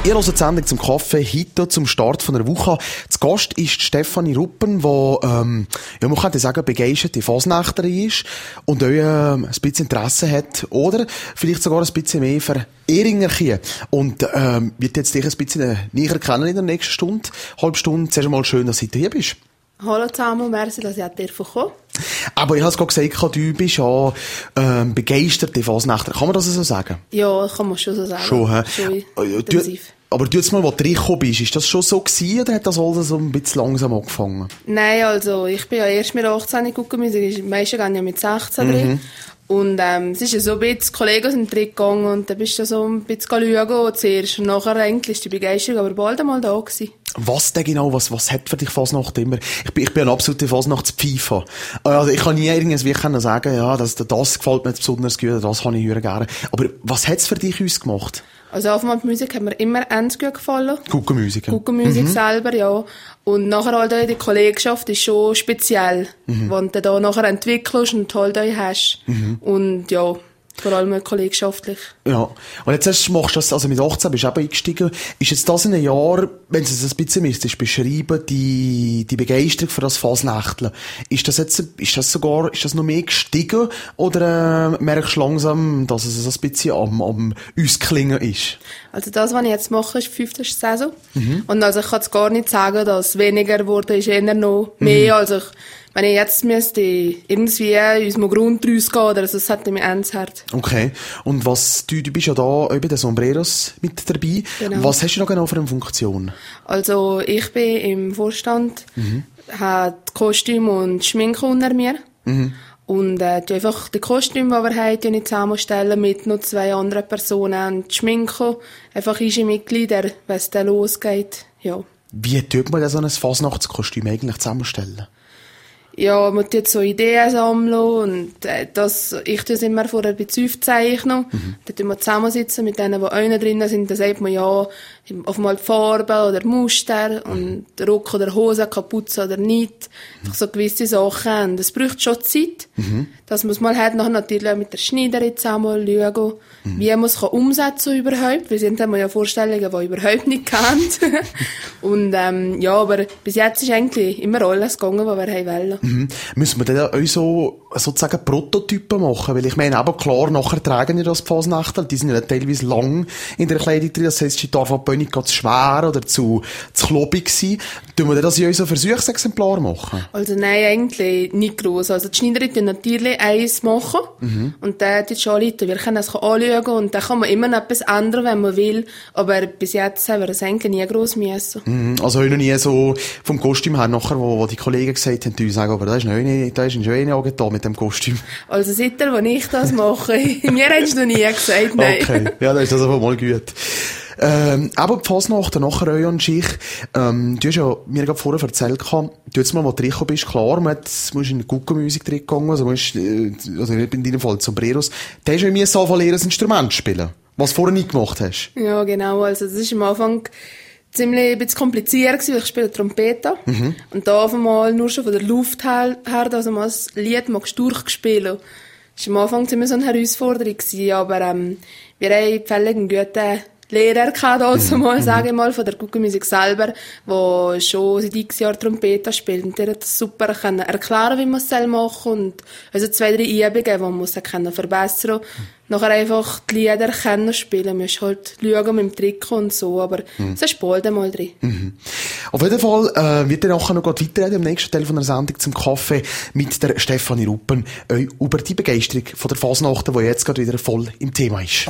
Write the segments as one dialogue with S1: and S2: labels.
S1: Ihr hört die Sendung zum Kaffee heute zum Start von der Woche. Zu Gast ist Stefanie Ruppen, die, ja, man könnte sagen, begeisterte Fasnächterin ist und euch ein bisschen Interesse hat oder vielleicht sogar ein bisschen mehr für Ehringerchen. Und wird jetzt dich ein bisschen näher kennen in der nächsten Stunde, halbe Stunde. Zuerst einmal schön, dass du hier bist.
S2: Hallo zusammen, merci, dass ich kommen.
S1: Aber ich habe es gerade gesagt, du bist ja begeisterte Fasnächter. Kann man das so sagen?
S2: Ja, kann man schon so sagen.
S1: Schon, hä?
S2: Schon intensiv.
S1: Aber du jetzt mal, als du reingekommen bist, ist das schon so gewesen, oder hat das alles so ein bisschen langsam angefangen?
S2: Nein, also, ich bin ja erst mit 18 gekommen, die meisten gehen ja mit 16 drin. Und, es ist ja so ein bisschen, Kollegen sind drin gegangen und dann bist du so ein bisschen schauen zuerst. Und nachher eigentlich ist die Begeisterung aber bald einmal da gewesen.
S1: Was denn genau? Was hat für dich Fasnacht immer? Ich bin ein absoluter Fasnachtspfeifer. Also, ich kann nie irgendwie sagen, ja, das gefällt mir besonders gut, das kann ich hören gerne. Aber was hat's für dich ausgemacht?
S2: Also, auf einmal die Musik hat mir immer ernst gut gefallen.
S1: Guckenmusik.
S2: Guckenmusik selber, ja. Und nachher halt auch die Kollegenschaft ist schon speziell. Wenn du da nachher entwickelst und halt euch hast. Und ja, vor allem kollegschaftlich. Ja.
S1: Und jetzt machst du das, also mit 18 bist du eben eingestiegen. Ist jetzt das in einem Jahr, wenn du es ein bisschen müsstest beschreiben, die Begeisterung für das Fasnächteln, ist das noch mehr gestiegen? Oder merkst du langsam, dass es ein bisschen am Ausklingen ist?
S2: Also das, was ich jetzt mache, ist die 5. Saison. Und also ich kann es gar nicht sagen, dass es weniger geworden ist, eher noch mehr. Also wenn ich jetzt müsste irgendwie in unserem Grund rausgehen, oder so, das hat mir ernst Herz.
S1: Okay. Und du bist ja da bei den Sombreros mit dabei.
S2: Genau.
S1: Was hast du noch genau für eine Funktion?
S2: Also ich bin im Vorstand, habe Kostüm und Schminke unter mir. Und einfach die Kostüme, die wir haben, die ich zusammenstellen mit noch 2 anderen Personen. Und die Schminke, einfach ist ein Mitglieder, wenn es dann losgeht. Ja.
S1: Wie tut man so ein Fasnachtskostüm eigentlich zusammenstellen?
S2: Ja, man tut so Ideen sammeln und ich tue es immer vorher ein bisschen aufzeichnen. Dann tun wir zusammensitzen mit denen, die auch drin sind. Dann sagt man ja, auf mal die Farbe oder Muster und Rock oder Hose, Kapuze oder nicht. Einfach so gewisse Sachen. Und es braucht schon Zeit, dass man es mal hat. Nachher natürlich auch mit der Schneiderin zusammen schauen, wie man es umsetzen kann überhaupt. Wir sind ja Vorstellungen, die überhaupt nicht kennt. Und ja, aber bis jetzt ist eigentlich immer alles gegangen, was wir wollen.
S1: Müssen wir dann auch so, sozusagen Prototypen machen? Weil ich meine, aber klar, nachher tragen ja das die Fasnächter, die sind ja teilweise lang in der Kleidung drin, das heisst, sie darf auch nicht zu schwer oder zu klobig sein. Tun wir das in so Versuchsexemplar machen?
S2: Also nein, eigentlich nicht gross. Also die Schneiderin tut natürlich eins machen und dann die Charlotte, wir können das anschauen und dann kann man immer noch etwas ändern, wenn man will, aber bis jetzt haben wir das eigentlich nie gross müssen.
S1: Also habe ich noch nie so vom Kostüm her nachher, wo die Kollegen gesagt haben, die sagen, aber da ist ein schöner angetan mit dem Kostüm.
S2: Also seitdem, wo ich das mache, mir hast du noch nie gesagt, nein.
S1: Okay, ja, dann ist das einfach mal gut. Aber die Fasnacht, nachher euch und ich, du hast ja mir gerade vorher erzählt, du jetzt mal, wo du reingekommen bist, klar, musst in die Guckenmusik reingegangen, also in deinem Fall Sombreros, da hast du mir so ein Instrument spielen, was du vorher nicht gemacht hast.
S2: Ja, genau, also das ist am Anfang ziemlich ein bisschen kompliziert gewesen, weil ich spiele Trompete. Und da auf einmal nur schon von der Luft her, dass man das Lied durchgespielt. Das war am Anfang ziemlich so eine Herausforderung gewesen, aber wir haben völlig einen guten Lehrer gehabt, also mal, sage ich mal, von der Guckenmusik selber, der schon seit x Jahren Trompete spielt. Und der hat das super können erklären, wie man es machen soll. Und also 2, 3 Übungen, die man muss verbessern kann. Nachher einfach die Lieder kennen spielen. Man muss halt schauen mit dem Trick und so, aber es ist bald einmal drin.
S1: Auf jeden Fall wird er nachher noch weiterreden im nächsten Teil von der Sendung zum Kaffee mit der Stefanie Ruppen über die Begeisterung von der Fasnacht, die jetzt gerade wieder voll im Thema ist.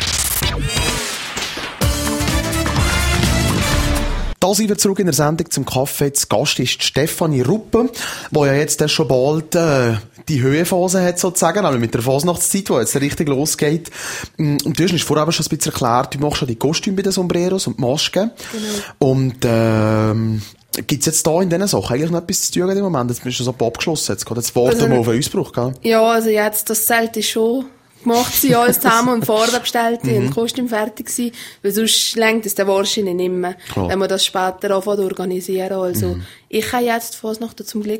S1: Da sind wir zurück in der Sendung zum Kaffee. Zu Gast ist Stefanie Ruppen, die ja jetzt schon bald die Höhephase hat, sozusagen, also mit der Fasnachtszeit, die jetzt richtig losgeht. Und du hast uns vorher aber schon ein bisschen erklärt, du machst ja die Kostüme bei den Sombreros und die Masken. Genau. Und gibt's jetzt da in diesen Sachen eigentlich noch etwas zu tun im Moment? Jetzt bist du so abgeschlossen, jetzt geht jetzt warten mal auf einen Ausbruch, gell?
S2: Ja, also jetzt, das Zelt ist schon gemacht, sie alles zusammen und vorher bestellt und Kostüm fertig gewesen, weil sonst lenkt es dann wahrscheinlich nicht mehr, wenn man das später anfängt zu organisieren. Also, ich habe jetzt die Fasnacht zum Glück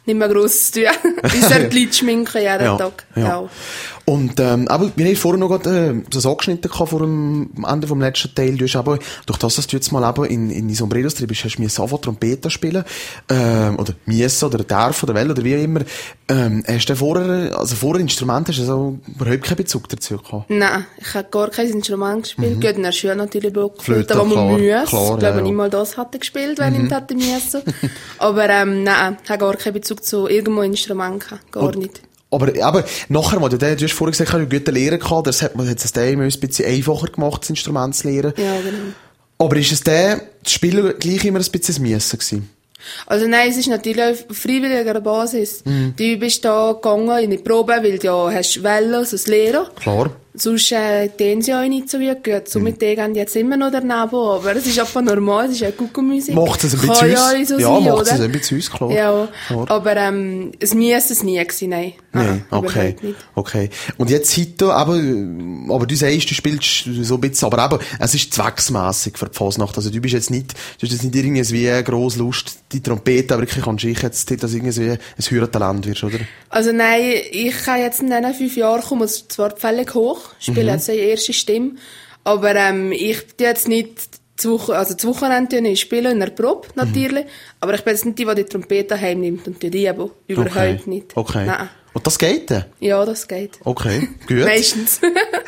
S2: nicht mehr gross zu tun. Unser die Leute schminken jeden Tag. Ja.
S1: Und, aber wir haben vorher noch gerade, das angeschnitten vor dem Ende vom letzten Teil. Du hast aber, durch das, dass du jetzt mal eben in die Sombreros drin bist, hast du mir anfangen Trompete spielen, oder müssen, oder darf, oder will, oder wie immer. Hast du vorher Instrument, hast du so überhaupt keinen Bezug dazu gehabt?
S2: Nein, ich habe gar kein Instrument gespielt. Gut, in der Schule natürlich Blockflöte,
S1: Flöte,
S2: aber man muss.
S1: Klar,
S2: Ich glaube, nicht mal das hatte gespielt, wenn ich nicht hätte müssen. Aber, nein, ich habe gar keinen Bezug zu irgendwo Instrument gehabt. Gar nicht.
S1: Aber nachher mal, du hast vorher gesagt, ich habe einen guten Lehrer gehabt, das hat es dem ein bisschen einfacher gemacht, das Instrument zu lernen.
S2: Ja, genau.
S1: Aber ist es das Spielen gleich immer ein bisschen ein Müssen gewesen?
S2: Also nein, es ist natürlich auf freiwilliger Basis. Du bist da gegangen in die Probe, weil du ja hast wollen, also das Lehren.
S1: Klar.
S2: Sonst tun sie auch nicht so wie gut. Somit gehen die jetzt immer noch daneben, aber es ist einfach normal, es ist ja Guckenmusik.
S1: Macht es ein bisschen
S2: Kann so
S1: ja,
S2: sein,
S1: macht
S2: oder?
S1: es ein bisschen uns, klar.
S2: Ja,
S1: klar.
S2: aber es müsste es nie gewesen, nein.
S1: Nein, okay.
S2: Nicht.
S1: Okay. Und jetzt heute, aber du sagst, du spielst so ein bisschen, aber eben, es ist zwecksmässig für die Fasnacht. Also du hast jetzt nicht irgendwie wie gross Lust, die Trompete, aber wirklich kannst du jetzt, dass irgendwie ein höheres Talent wirst, oder?
S2: Also nein, ich kann jetzt in diesen 5 Jahren kommen zwar völlig hoch, spiele jetzt eine erste Stimme, aber ich tue jetzt nicht das Wochenende ich spiele in der Probe, natürlich, aber ich bin jetzt nicht die Trompete heimnimmt und die Liebe. Überhaupt nicht.
S1: Okay.
S2: Nein.
S1: Und das geht dann?
S2: Ja, das geht.
S1: Okay, gut.
S2: Meistens.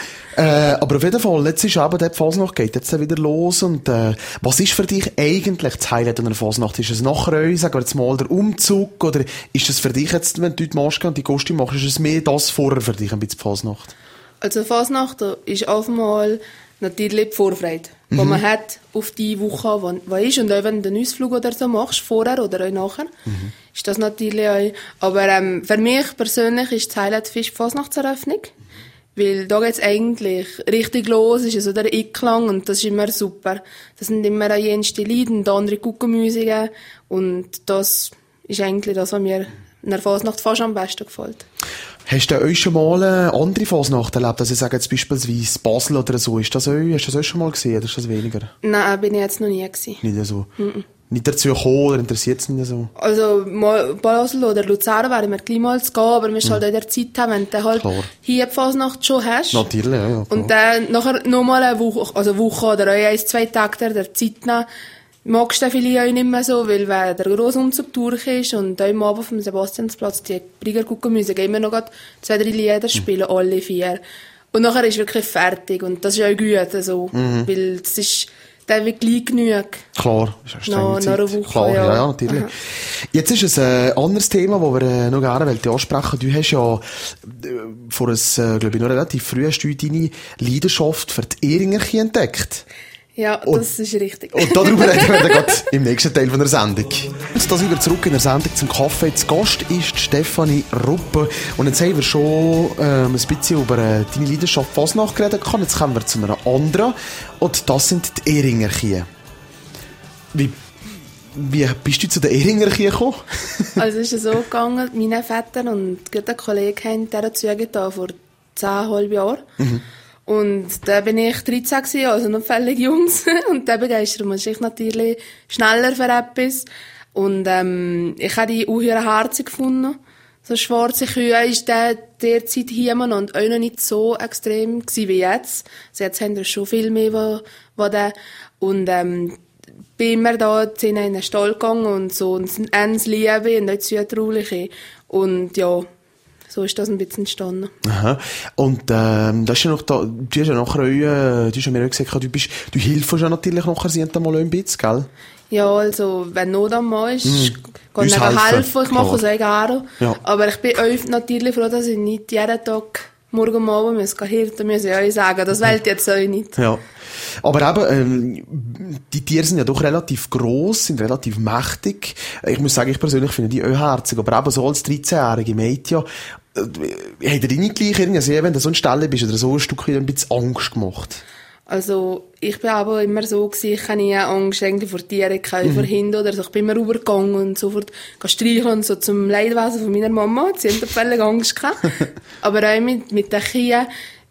S1: Aber auf jeden Fall, jetzt ist eben die Fasnacht geht jetzt wieder los und was ist für dich eigentlich das Highlight einer Fasnacht? Ist es nachher, sagen wir jetzt mal, der Umzug oder ist es für dich jetzt, wenn du die Maske und die Kostüme machst, ist es mehr das vorher für dich ein bisschen die Fasnacht?
S2: Also Fasnacht ist auf einmal natürlich die Vorfreude, die man hat auf die Woche, die ist. Und auch wenn du einen Ausflug oder so machst, vorher oder auch nachher, ist das natürlich auch. Aber für mich persönlich ist das Highlight die Fasnachtseröffnung. Weil da geht's eigentlich richtig los, ist so der Einklang und das ist immer super. Das sind immer auch jenste Lieder und andere Guckenmusiken und das ist eigentlich das, was mir in der Fasnacht fast am besten gefällt.
S1: Hast du euch schon mal eine andere Fasnacht erlebt? Also ich sage jetzt beispielsweise Basel oder so. Hast du das auch schon mal gesehen oder ist das weniger?
S2: Nein, bin ich jetzt noch nie gewesen.
S1: Nicht so? Nicht dazu gekommen oder interessiert es nicht so?
S2: Also Basel oder Luzern wären wir gleich mal zu gehen, aber wir müssen halt auch in der Zeit haben, wenn du halt hier die Fasnacht schon hast.
S1: Natürlich, ja. Klar.
S2: Und dann nachher nochmal eine Woche oder auch 1-2 Tage der Zeit nehmen. Magst du vielleicht auch nicht mehr so, weil wenn der grosse Umzug durch ist und auch am Abend vom Sebastiansplatz die Brieger Guckenmusik immer noch 2-3 Lieder spielen, alle 4. Und nachher ist wirklich fertig und das ist auch gut, also, weil es ist dann wird gleich genug.
S1: Klar, ist eine strenge Zeit.
S2: Noch eine Woche,
S1: klar,
S2: ja.
S1: Natürlich.
S2: Aha.
S1: Jetzt ist es ein anderes Thema, das wir noch gerne ansprechen. Du hast ja vor glaube ich, noch relativ früh hast du deine Leidenschaft für die Ehringerchen entdeckt.
S2: Ja, das ist richtig.
S1: Und darüber reden wir dann gerade im nächsten Teil von der Sendung. Jetzt sind wir zurück in der Sendung zum Kaffee. Zu Gast ist Stefanie Ruppe. Und jetzt haben wir schon ein bisschen über deine Leidenschaft Fasnacht geredet. Jetzt kommen wir zu einer anderen. Und das sind die Ehringerchen. Wie bist du zu den Ehringerchen gekommen?
S2: Also es ist so gegangen, meine Väter und ein Kollege haben dieser zugetan vor 10,5 Jahren. Und da bin ich 13 gewesen, also noch völlig jung. Und da begeistert man sich natürlich schneller für etwas. Und ich habe die unheuer herzig gefunden. So schwarze Kühe ist derzeit hier und auch noch nicht so extrem gewesen wie jetzt. Also jetzt haben wir schon viel mehr, was da. Und bin immer da in den Stall gegangen und so. Und eins Liebe und auch zutrauliche. Und ja, so ist das ein bisschen entstanden.
S1: Aha. Und das ist ja noch da, du hast ja nachher auch, du hast ja mir auch gesagt, du hilfst ja natürlich nachher sie mal ein bisschen, gell?
S2: Ja, also wenn Not am Mann ist, kann ich helfen. Ich mache es auch gerne. Ja. Aber ich bin auch natürlich froh, dass ich nicht jeden Tag morgen und abend hirten muss ich euch sagen. Das wollte ich jetzt auch nicht.
S1: Ja. Aber eben, die Tiere sind ja doch relativ gross, sind relativ mächtig. Ich muss sagen, ich persönlich finde die auch herzig. Aber eben so als 13-jährige Mädchen, hat dir nicht gleich irgendwie, wenn du so ein Stelle bist oder so ein Stück ein bisschen Angst gemacht?
S2: Also, ich bin aber immer so gewesen, ich habe nie Angst irgendwie vor Tieren, keine vor Hunden oder so. Ich bin immer rübergegangen und sofort streicheln und so zum Leidwesen von meiner Mama. Sie haben da völlig Angst gehabt. Aber auch mit den Kühen,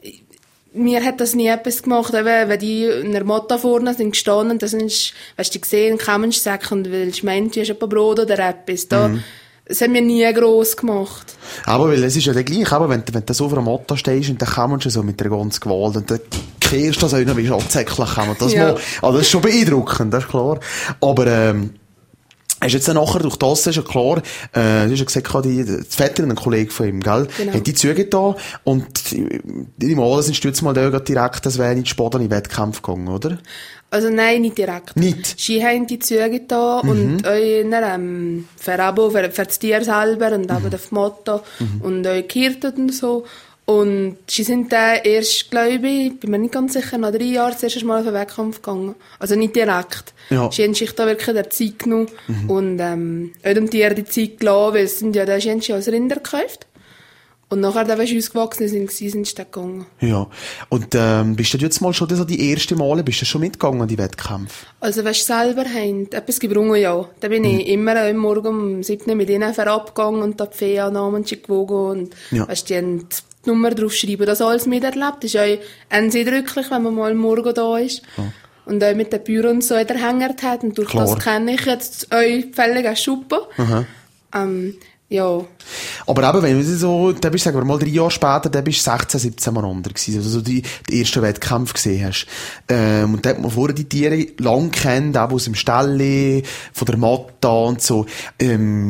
S2: mir hat das nie etwas gemacht, eben, wenn die in der Motta vorne sind gestanden, dann sind, weißt du, gesehen, Kämmensäcke und willst meinen, du hast ein paar Brot oder etwas. Da, es hat mir nie gross gemacht.
S1: Aber weil es ist ja dann gleich, aber wenn du so vor einem Motto stehst und dann kommst du so mit der ganzen Gewalt und dann kehrst du das auch noch wie Schatzsäckchen kommen. Das das ist schon beeindruckend, das ist klar. Aber, hast jetzt dann nachher, durch das ist ja klar, du hast ja gesagt, die Vetter, ein Kollege von ihm, gell?
S2: Genau.
S1: Hat die Züge da und die Male sind jetzt mal da direkt, das wäre in die Spaden in den Wettkampf gegangen, oder?
S2: Also nein, nicht direkt.
S1: Nicht?
S2: Sie haben die Züge da und euch für Abo, für das Tier selber und eben auf Motto und euch gehirtet und so. Und sie sind dann erst, glaube ich, bin mir nicht ganz sicher, nach 3 Jahren das erste Mal auf den Wettkampf gegangen. Also nicht direkt.
S1: Ja.
S2: Sie haben sich da wirklich der Zeit genommen und auch dem Tier die Zeit gelassen, weil es sind ja, da haben sie als Rinder gekauft. Und nachher, wenn sie ausgewachsen sind sie dann gegangen.
S1: Ja. Und bist du jetzt mal schon so die ersten Male, bist du schon mitgegangen an die Wettkämpfe?
S2: Also, wenn sie selber haben, etwas gebrungen, ja. Da bin ich immer am Morgen um 7 mit ihnen verabgegangen und da die Fee-Annahmen gewogen und weißt, die haben die Nummer draufschreiben, das alles miterlebt. Das ist auch eindrücklich, wenn man mal am Morgen da ist. Ja. Und auch mit den Büro und so erhängert hat. Und durch das kenne ich jetzt euch völlig als Schuppe. Ja.
S1: Aber eben, wenn du so, da bist, sagen wir mal, 3 Jahre später, da bist du 16, 17 Mal unter gewesen, also so die ersten Wettkämpfe gesehen hast. Und da hat man vorher die Tiere lang kennt, auch aus dem Stall, von der Matta und so. Hat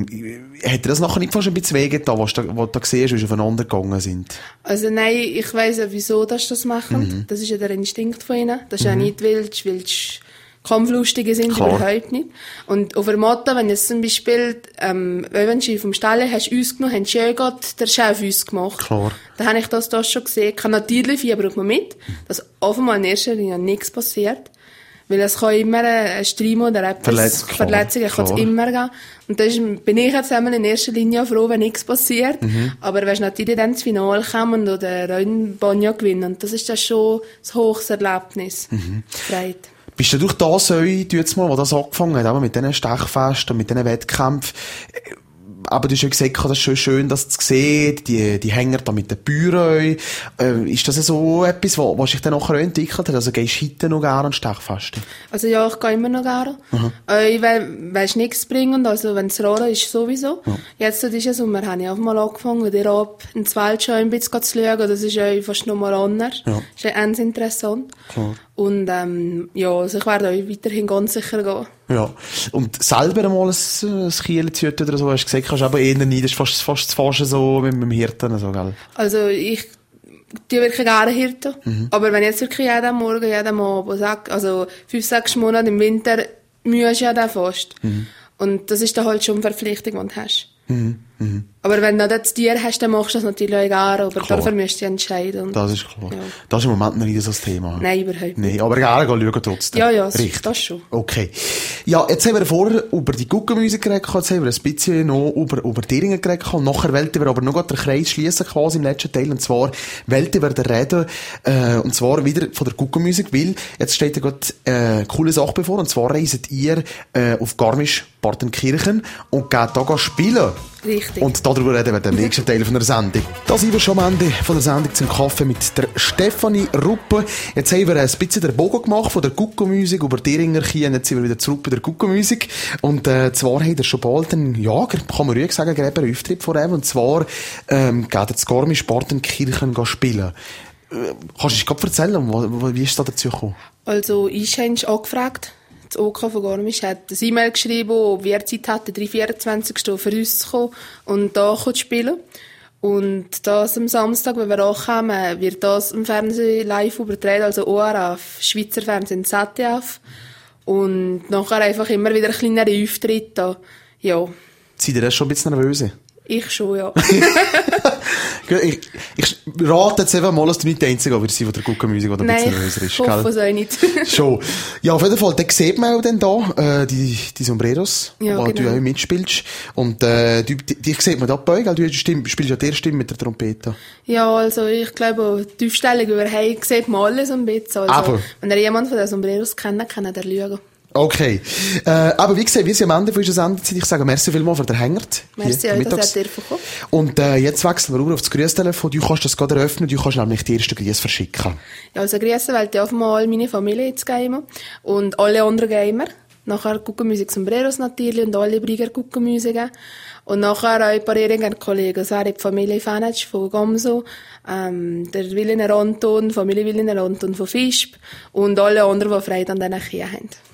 S1: dir das nachher nicht fast ein bisschen wehgetan, was du da gesehen hast, wie sie aufeinander gegangen sind?
S2: Also nein, ich weiss ja, wieso das machen. Das ist ja der Instinkt von ihnen. Das ist ja nicht willst Kampflustige sind, überhaupt nicht. Und auf der Matte, wenn jetzt zum Beispiel, wenn sie vom Stall hast uns genommen, haben sie ja gerade der Chef uns gemacht. Klar. Da habe ich das schon gesehen. Kann natürlich Fieber auch mal mit, dass offenbar in erster Linie nichts passiert. Weil es kann immer ein Stream oder etwas, Verletzungen kann es immer geben. Und da bin ich jetzt einmal in erster Linie froh, wenn nichts passiert. Aber wenn natürlich dann ins Finale kommen oder einen Banja gewinnen, und das ist dann schon ein hohes Erlebnis. Freude.
S1: Bist du durch das jetzt mal, wo das angefangen hat, aber mit diesen Stechfesten, mit diesen Wettkämpfen, aber du hast ja gesagt, das ist schon schön, das zu sehen, die Hänger da mit den Büro. Ist das so etwas, was sich dann nachher entwickelt hat? Also gehst du heute noch gerne an Stechfesten? Also
S2: ja, ich gehe immer noch gerne. Ich will nichts bringen, also wenn es rar ist, sowieso. Ja. Jetzt ist es Sommer, habe ich auch mal angefangen, dir ab ins Wald schon ein bisschen zu schauen, das ist ja fast noch mal anders. Ja. Das ist ja ganz interessant. Klar. Und also ich werde auch weiterhin ganz sicher gehen.
S1: Ja. Und selber einmal ein Kiel zu hüten oder so, hast du gesagt, kannst du aber eher nicht, das ist fast so mit dem Hirten, so, gell?
S2: Also ich tue wirklich gerne Hirten. Aber wenn jetzt wirklich jeden Morgen, jeden Abend, also 5-6 Monate im Winter, mühst du ja dann fast. Und das ist dann halt schon eine Verpflichtung, die du hast. Aber wenn du das Tier hast, dann machst du das natürlich auch gerne, aber dafür müsst du entscheiden.
S1: Das ist klar. Ja. Das ist im Moment noch nicht so das Thema.
S2: Nein, überhaupt nicht.
S1: Nee, aber gerne schauen trotzdem.
S2: Ja, richtig. Das schon.
S1: Okay. Ja, jetzt haben wir vorher über die Guckenmusik geredet, jetzt haben wir ein bisschen noch über Tieringen geredet, und nachher wollten wir aber noch den Kreis schliessen quasi im letzten Teil, und zwar wollten wir reden, und zwar wieder von der Guckenmusik, weil jetzt steht ja gerade eine coole Sache bevor, und zwar reist ihr auf Garmisch-Partenkirchen und geht da spielen.
S2: Richtig.
S1: Und darüber reden wir im nächsten Teil von der Sendung. Da sind wir schon am Ende von der Sendung zum Kaffee mit der Stefanie Ruppe. Jetzt haben wir ein bisschen den Bogen gemacht von der Guckenmusik über Thüringer Kien. Jetzt sind wir wieder zurück bei der Guckenmusik. Und zwar haben wir schon bald einen, ja, kann man ruhig sagen, einen Auftritt vor ihm. Und zwar geht er zu Garmisch-Partenkirchen spielen. Kannst du uns gerade erzählen, wie ist es da dazu gekommen?
S2: Also, ich habe angefragt. Das OK von Garmisch hat ein E-Mail geschrieben, ob wir Zeit hatten, 3/24 für uns zu kommen und da zu spielen. Und das am Samstag, wenn wir ankommen, wird das im Fernsehen live übertragen, also ORF, Schweizer Fernsehen, ZDF. Und nachher einfach immer wieder kleinere Auftritte. Ja.
S1: Seid ihr das schon ein bisschen nervös?
S2: Ich schon, ja.
S1: Ich rate jetzt einfach mal, dass du nicht der Einzige wirst sein, der Guckenmusik, der ein bisschen nervöser ist.
S2: Ich hoffe es auch nicht.
S1: Schon. Ja, auf jeden Fall, dann sieht man auch dann da, die Sombreros,
S2: ja,
S1: wo du auch mitspielst. Und, dich sieht man da bei euch, du spielst ja der Stimme mit der Trompete.
S2: Ja, also, ich glaube, die Aufstellung über hey, sieht man alles ein bisschen. Also, wenn ihr jemand von den Sombreros kennt, kann er lügen.
S1: Okay. Aber wie gesagt, wir sind am Ende von unserer Sendezeit. Ich sage merci vielmals für den Hängert.
S2: Merci euch, dass ihr kommen.
S1: Und jetzt wechseln wir rüber auf das Grüßtelefon. Du kannst das gerade eröffnen, du kannst nämlich die ersten Grüße verschicken.
S2: Ja, also Grüße wollte ich auf mal meine Familie jetzt geben und alle anderen Gamer. Nachher Guckenmusik Sombreros natürlich und alle Brieger Guckenmusiken. Und nachher auch ein paar Kollegen, das wäre die Familie Fanetsch von Gamso, der Williner Anton, Familie Williner Anton von Visp und alle anderen, die Freude an diesen Kühen haben.